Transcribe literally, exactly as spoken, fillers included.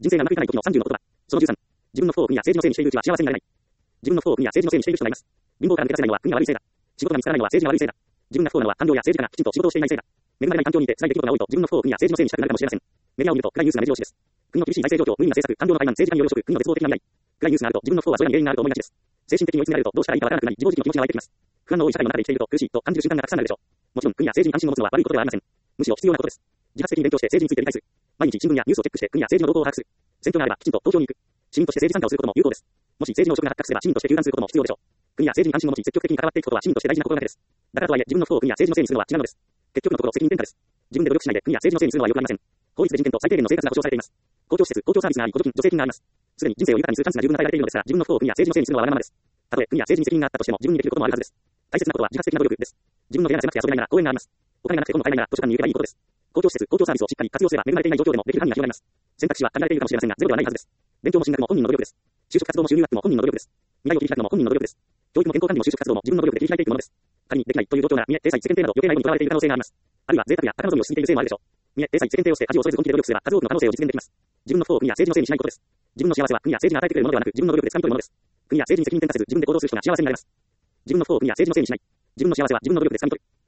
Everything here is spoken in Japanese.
人生がうまくいかない時のさんじゅうの言葉。そのじゅうさん。自分の不幸を国や政治のせいにしているうちは幸せになれない。自分の不幸を国や政治のせいにしている人がいます。貧乏から抜け出せないのは国が悪いせいだ。仕事が見つからないのは政治が悪いせいだ。自分が不幸なのは官僚や政治家がきちんと仕事をしていないせいだ。恵まれない環境にいて辛い出来事が多いと自分の不幸を国や政治のせいにしたくなるかもしれません。メディアを見ると暗いニュースが目白押しです。国の厳しい財政状況、無理な政策、官僚の怠慢、政治家による汚職、国の絶望的な未来。暗いニュースがあると自分の不幸はそれらに原因があると思いがちです。精神的に追い詰められるとどうしたらいいかわからなくなり、自暴自棄の気持ちが湧いてきます。不安の多い社会の中で生きていると苦しいと感じる瞬間がたくさんあるでしょう。もちろん国や政治に関心を持つのは悪いことではありません。むしろ必要なことです。自発的に勉強して政治について理解する。毎日新聞やニュースをチェックして国や政治の動向を把握する。選挙があればきちんと投票に行く。市民として政治参加をすることも有効です。もし政治の汚職が発覚すれば市民として糾弾することも必要でしょう。国や政治に関心を持ち積極的に関わっていくことは市民として大事なことだけです。だからとはいえ自分の不幸を国や政治のせいにするのは違うのです。結局のところ責任転嫁です。自分で努力しないで国や政治のせいにするのは良くありません。法律で人権と最低限の生活が保障されています。公共施設、公共サービスがあり、補助金、助成金があります。すでに人生を豊かにするチャンスが十分与えられているのですが、自分の不幸を国や政治のせいにするのはわがままです。たとえ国や政治に責任があったとしても自分にできることもあるはずです。大切なことは自発的な努力です。自分の部屋が狭くて遊べないなら公園があります。お金がなくて本の買えないなら図書館に行けばいいことです。公共施設、公共サービスをしっかり活用すれば恵まれていない状況でもできる範囲が広がります。選択肢は限られているかもしれませんが、ゼロではないはずです。勉強も進学も本人の努力です。就職活動も収入アップも本人の努力です。未来を切り開くのも本人の努力です。教育も健康管理も就職活動も自分の努力で切り開いていくものです。仮にできないという状況なら、見栄、体裁、世間体など余計なものにとらわれている可能性があります。あるいは贅沢や高望みをしすぎているせいもあるでしょう。見栄、体裁、世間体をして恥を恐れず本気で努力すれば数多くの可能性を実現できます。自分の不幸を国や政治のせいにしないことです。自分の幸せは国や政治が与えてくれるものではなく、自分の努力で掴み取るものです。国や政治に責任転嫁せず自分で行動する人が幸せになれます。自分の不幸を国や政治のせいにしない。自分の幸せは自分の努力で掴み取る。